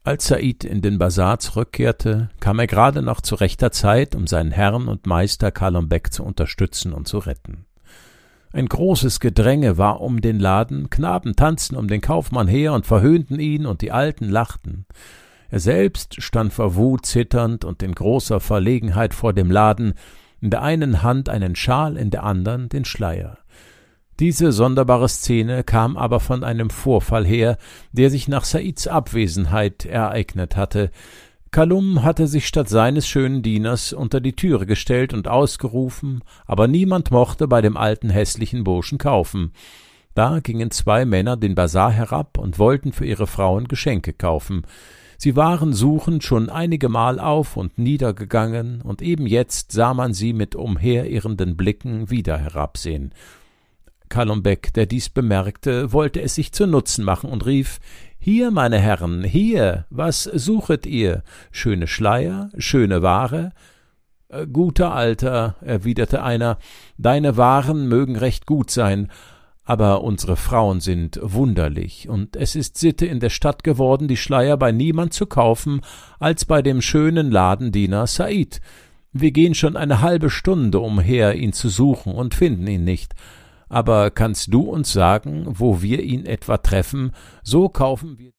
Als Said in den Basar zurückkehrte, kam er gerade noch zu rechter Zeit, um seinen Herrn und Meister Kalum Bek zu unterstützen und zu retten. Ein großes Gedränge war um den Laden, Knaben tanzten um den Kaufmann her und verhöhnten ihn, und die Alten lachten. Er selbst stand vor Wut zitternd und in großer Verlegenheit vor dem Laden, in der einen Hand einen Schal, in der anderen den Schleier. Diese sonderbare Szene kam aber von einem Vorfall her, der sich nach Saids Abwesenheit ereignet hatte. Kalum hatte sich statt seines schönen Dieners unter die Türe gestellt und ausgerufen, aber niemand mochte bei dem alten hässlichen Burschen kaufen. Da gingen 2 Männer den Basar herab und wollten für ihre Frauen Geschenke kaufen. Sie waren suchend schon einige Mal auf und niedergegangen, und eben jetzt sah man sie mit umherirrenden Blicken wieder herabsehen. Kalum Bek, der dies bemerkte, wollte es sich zu Nutzen machen und rief: »Hier, meine Herren, hier, was suchet ihr? Schöne Schleier, schöne Ware?« »Guter Alter«, erwiderte einer, »deine Waren mögen recht gut sein, aber unsere Frauen sind wunderlich, und es ist Sitte in der Stadt geworden, die Schleier bei niemand zu kaufen, als bei dem schönen Ladendiener Said. Wir gehen schon eine halbe Stunde umher, ihn zu suchen, und finden ihn nicht. Aber kannst du uns sagen, wo wir ihn etwa treffen, so kaufen wir